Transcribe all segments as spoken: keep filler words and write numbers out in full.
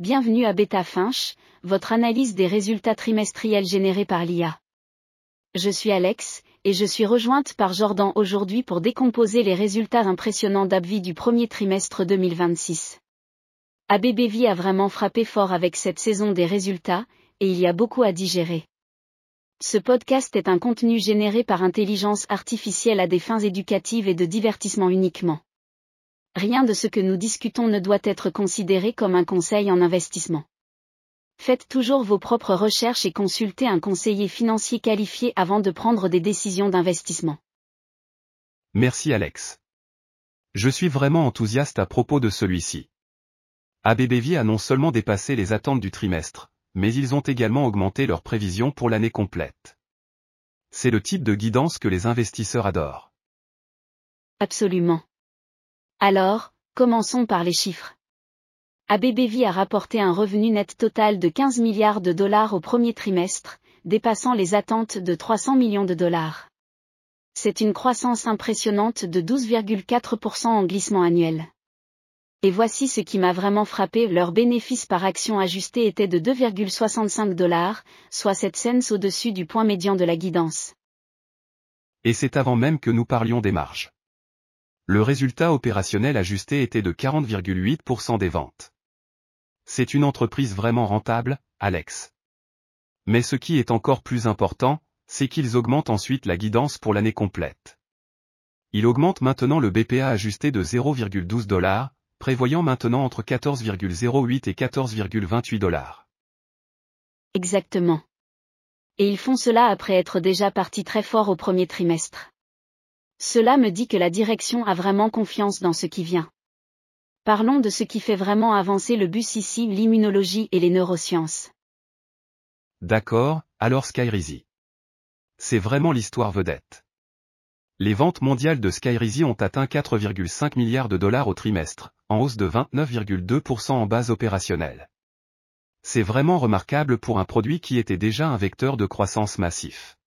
Bienvenue à BetaFinch, votre analyse des résultats trimestriels générés par l'I A. Je suis Alex, et je suis rejointe par Jordan aujourd'hui pour décomposer les résultats impressionnants d'A B V I du premier trimestre deux mille vingt-six. A B B V I a vraiment frappé fort avec cette saison des résultats, et il y a beaucoup à digérer. Ce podcast est un contenu généré par intelligence artificielle à des fins éducatives et de divertissement uniquement. Rien de ce que nous discutons ne doit être considéré comme un conseil en investissement. Faites toujours vos propres recherches et consultez un conseiller financier qualifié avant de prendre des décisions d'investissement. Merci Alex. Je suis vraiment enthousiaste à propos de celui-ci. A B B V I a non seulement dépassé les attentes du trimestre, mais ils ont également augmenté leurs prévisions pour l'année complète. C'est le type de guidance que les investisseurs adorent. Absolument. Alors, commençons par les chiffres. A B B V I a rapporté un revenu net total de quinze milliards de dollars au premier trimestre, dépassant les attentes de trois cents millions de dollars. C'est une croissance impressionnante de douze virgule quatre pour cent en glissement annuel. Et voici ce qui m'a vraiment frappé, leur bénéfice par action ajusté était de deux virgule soixante-cinq dollars, soit sept cents au-dessus du point médian de la guidance. Et c'est avant même que nous parlions des marges. Le résultat opérationnel ajusté était de quarante virgule huit pour cent des ventes. C'est une entreprise vraiment rentable, Alex. Mais ce qui est encore plus important, c'est qu'ils augmentent ensuite la guidance pour l'année complète. Ils augmentent maintenant le B P A ajusté de zéro virgule douze dollars, prévoyant maintenant entre quatorze virgule zéro huit et quatorze virgule vingt-huit dollars. Exactement. Et ils font cela après être déjà partis très fort au premier trimestre. Cela me dit que la direction a vraiment confiance dans ce qui vient. Parlons de ce qui fait vraiment avancer le bus ici, l'immunologie et les neurosciences. D'accord, alors Skyrizi. C'est vraiment l'histoire vedette. Les ventes mondiales de Skyrizi ont atteint quatre virgule cinq milliards de dollars au trimestre, en hausse de vingt-neuf virgule deux pour cent en base opérationnelle. C'est vraiment remarquable pour un produit qui était déjà un vecteur de croissance massif.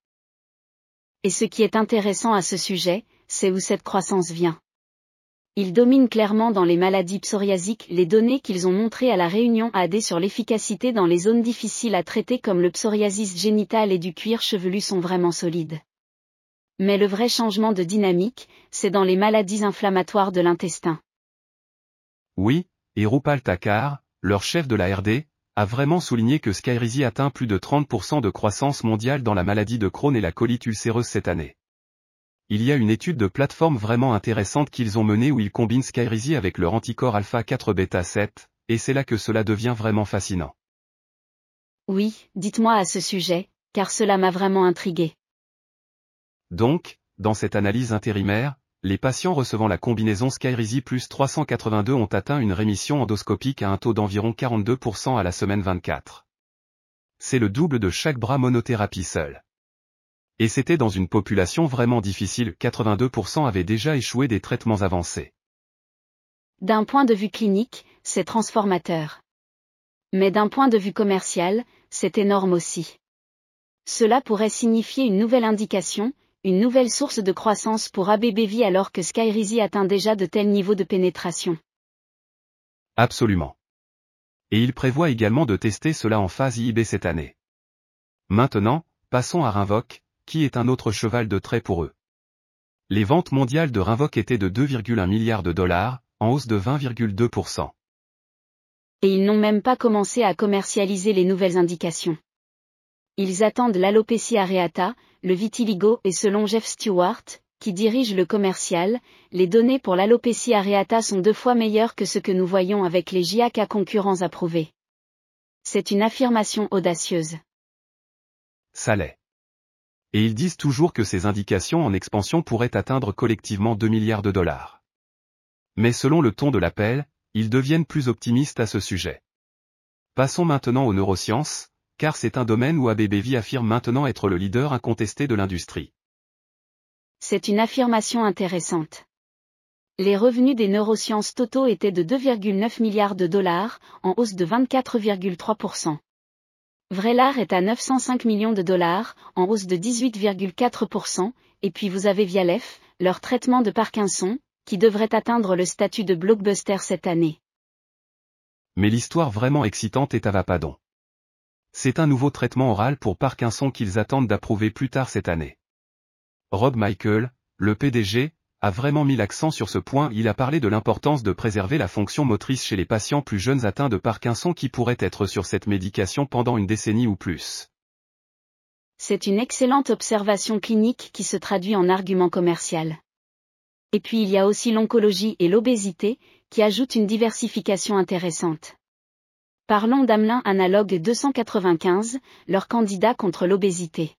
Et ce qui est intéressant à ce sujet, c'est où cette croissance vient. Ils dominent clairement dans les maladies psoriasiques. Les données qu'ils ont montrées à la réunion A D sur l'efficacité dans les zones difficiles à traiter comme le psoriasis génital et du cuir chevelu sont vraiment solides. Mais le vrai changement de dynamique, c'est dans les maladies inflammatoires de l'intestin. Oui, et Roopal Thakkar, leur chef de la R D, a vraiment souligné que Skyrizi atteint plus de trente pour cent de croissance mondiale dans la maladie de Crohn et la colite ulcéreuse cette année. Il y a une étude de plateforme vraiment intéressante qu'ils ont menée où ils combinent Skyrizi avec leur anticorps alpha quatre bêta sept, et c'est là que cela devient vraiment fascinant. Oui, dites-moi à ce sujet, car cela m'a vraiment intrigué. Donc, dans cette analyse intérimaire, les patients recevant la combinaison Skyrizi plus trois cent quatre-vingt-deux ont atteint une rémission endoscopique à un taux d'environ quarante-deux pour cent à la semaine vingt-quatre. C'est le double de chaque bras monothérapie seul. Et c'était dans une population vraiment difficile, quatre-vingt-deux pour cent avaient déjà échoué des traitements avancés. D'un point de vue clinique, c'est transformateur. Mais d'un point de vue commercial, c'est énorme aussi. Cela pourrait signifier une nouvelle indication, une nouvelle source de croissance pour A B B V I alors que Skyrizi atteint déjà de tels niveaux de pénétration. Absolument. Et il prévoit également de tester cela en phase I B cette année. Maintenant, passons à Rinvoq, qui est un autre cheval de trait pour eux. Les ventes mondiales de Rinvoq étaient de deux virgule un milliards de dollars, en hausse de vingt virgule deux pour cent. Et ils n'ont même pas commencé à commercialiser les nouvelles indications. Ils attendent l'alopécie areata, le vitiligo et selon Jeff Stewart, qui dirige le commercial, les données pour l'alopécie areata sont deux fois meilleures que ce que nous voyons avec les J A K concurrents approuvés. C'est une affirmation audacieuse. Ça l'est. Et ils disent toujours que ces indications en expansion pourraient atteindre collectivement deux milliards de dollars. Mais selon le ton de l'appel, ils deviennent plus optimistes à ce sujet. Passons maintenant aux neurosciences, car c'est un domaine où A B B V I affirme maintenant être le leader incontesté de l'industrie. C'est une affirmation intéressante. Les revenus des neurosciences totaux étaient de deux virgule neuf milliards de dollars, en hausse de vingt-quatre virgule trois pour cent. Vraylar est à neuf cent cinq millions de dollars, en hausse de dix-huit virgule quatre pour cent, et puis vous avez Vyalev, leur traitement de Parkinson, qui devrait atteindre le statut de blockbuster cette année. Mais l'histoire vraiment excitante est Tavapadon. C'est un nouveau traitement oral pour Parkinson qu'ils attendent d'approuver plus tard cette année. Rob Michael, le P D G, a vraiment mis l'accent sur ce point. Il a parlé de l'importance de préserver la fonction motrice chez les patients plus jeunes atteints de Parkinson qui pourraient être sur cette médication pendant une décennie ou plus. C'est une excellente observation clinique qui se traduit en argument commercial. Et puis il y a aussi l'oncologie et l'obésité, qui ajoutent une diversification intéressante. Parlons d'Amlin Analogue deux cent quatre-vingt-quinze, leur candidat contre l'obésité.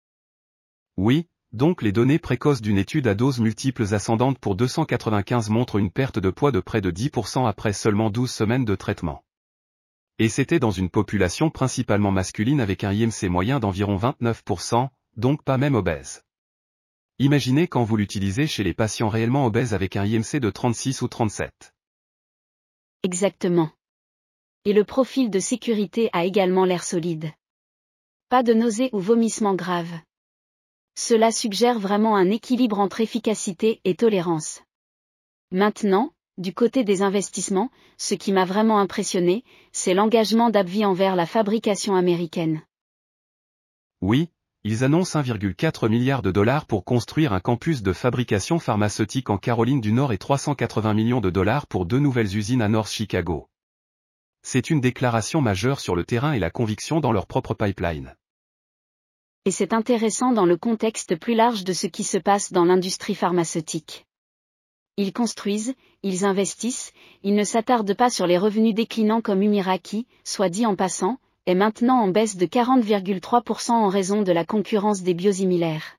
Oui, donc les données précoces d'une étude à doses multiples ascendantes pour deux cent quatre-vingt-quinze montrent une perte de poids de près de dix pour cent après seulement douze semaines de traitement. Et c'était dans une population principalement masculine avec un I M C moyen d'environ vingt-neuf pour cent, donc pas même obèse. Imaginez quand vous l'utilisez chez les patients réellement obèses avec un I M C de trente-six ou trente-sept. Exactement. Et le profil de sécurité a également l'air solide. Pas de nausées ou vomissements graves. Cela suggère vraiment un équilibre entre efficacité et tolérance. Maintenant, du côté des investissements, ce qui m'a vraiment impressionné, c'est l'engagement d'AbbVie envers la fabrication américaine. Oui, ils annoncent un virgule quatre milliard de dollars pour construire un campus de fabrication pharmaceutique en Caroline du Nord et trois cent quatre-vingts millions de dollars pour deux nouvelles usines à North Chicago. C'est une déclaration majeure sur le terrain et la conviction dans leur propre pipeline. Et c'est intéressant dans le contexte plus large de ce qui se passe dans l'industrie pharmaceutique. Ils construisent, ils investissent, ils ne s'attardent pas sur les revenus déclinants comme Humira qui, soit dit en passant, est maintenant en baisse de quarante virgule trois pour cent en raison de la concurrence des biosimilaires.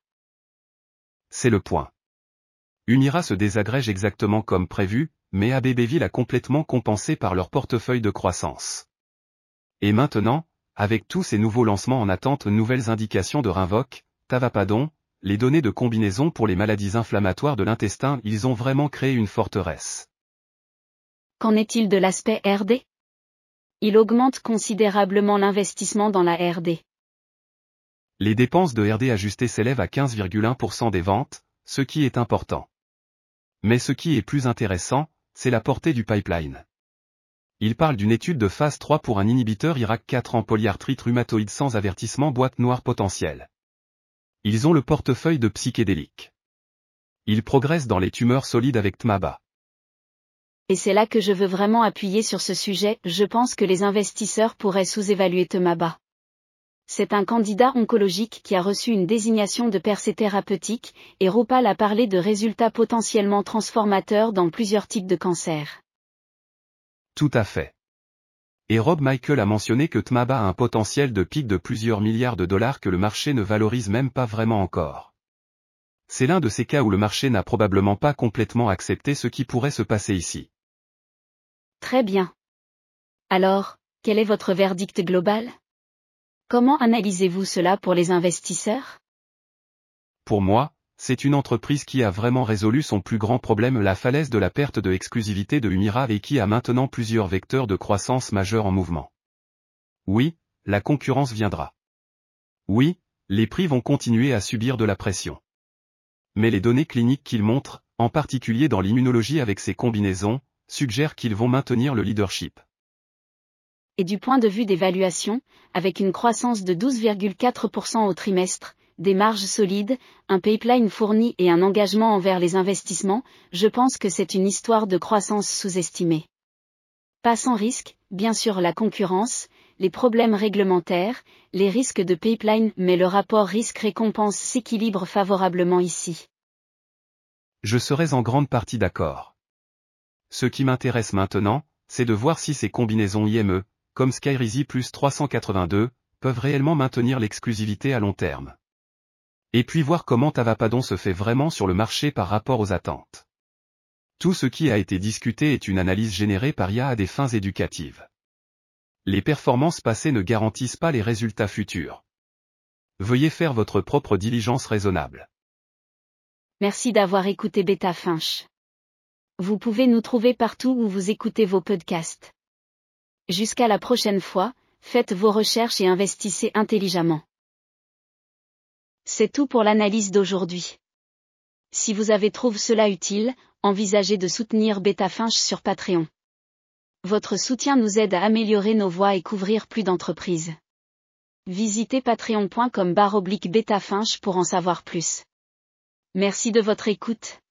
C'est le point. Humira se désagrège exactement comme prévu, mais Abbeville a complètement compensé par leur portefeuille de croissance. Et maintenant, avec tous ces nouveaux lancements en attente, nouvelles indications de Rinvoq, Tavapadon, les données de combinaison pour les maladies inflammatoires de l'intestin, ils ont vraiment créé une forteresse. Qu'en est-il de l'aspect R D ? Il augmente considérablement l'investissement dans la R D. Les dépenses de R D ajustées s'élèvent à quinze virgule un pour cent des ventes, ce qui est important. Mais ce qui est plus intéressant, c'est la portée du pipeline. Il parle d'une étude de phase trois pour un inhibiteur I R A K quatre en polyarthrite rhumatoïde sans avertissement boîte noire potentielle. Ils ont le portefeuille de psychédéliques. Ils progressent dans les tumeurs solides avec Tmaba. Et c'est là que je veux vraiment appuyer sur ce sujet, je pense que les investisseurs pourraient sous-évaluer Tmaba. C'est un candidat oncologique qui a reçu une désignation de percée thérapeutique, et Rupal a parlé de résultats potentiellement transformateurs dans plusieurs types de cancers. Tout à fait. Et Rob Michael a mentionné que Tmaba a un potentiel de pic de plusieurs milliards de dollars que le marché ne valorise même pas vraiment encore. C'est l'un de ces cas où le marché n'a probablement pas complètement accepté ce qui pourrait se passer ici. Très bien. Alors, quel est votre verdict global ? Comment analysez-vous cela pour les investisseurs ? Pour moi, c'est une entreprise qui a vraiment résolu son plus grand problème, la falaise de la perte de exclusivité de Humira et qui a maintenant plusieurs vecteurs de croissance majeurs en mouvement. Oui, la concurrence viendra. Oui, les prix vont continuer à subir de la pression. Mais les données cliniques qu'ils montrent, en particulier dans l'immunologie avec ces combinaisons, suggèrent qu'ils vont maintenir le leadership. Et du point de vue des valuations, avec une croissance de douze virgule quatre pour cent au trimestre, des marges solides, un pipeline fourni et un engagement envers les investissements, je pense que c'est une histoire de croissance sous-estimée. Pas sans risque, bien sûr la concurrence, les problèmes réglementaires, les risques de pipeline, mais le rapport risque-récompense s'équilibre favorablement ici. Je serais en grande partie d'accord. Ce qui m'intéresse maintenant, c'est de voir si ces combinaisons I M E, comme Skyrizi plus trois cent quatre-vingt-deux, peuvent réellement maintenir l'exclusivité à long terme. Et puis voir comment Tavapadon se fait vraiment sur le marché par rapport aux attentes. Tout ce qui a été discuté est une analyse générée par I A à des fins éducatives. Les performances passées ne garantissent pas les résultats futurs. Veuillez faire votre propre diligence raisonnable. Merci d'avoir écouté Beta Finch. Vous pouvez nous trouver partout où vous écoutez vos podcasts. Jusqu'à la prochaine fois, faites vos recherches et investissez intelligemment. C'est tout pour l'analyse d'aujourd'hui. Si vous avez trouvé cela utile, envisagez de soutenir Beta Finch sur Patreon. Votre soutien nous aide à améliorer nos voix et couvrir plus d'entreprises. Visitez patreon point com barre oblique betafinch pour en savoir plus. Merci de votre écoute.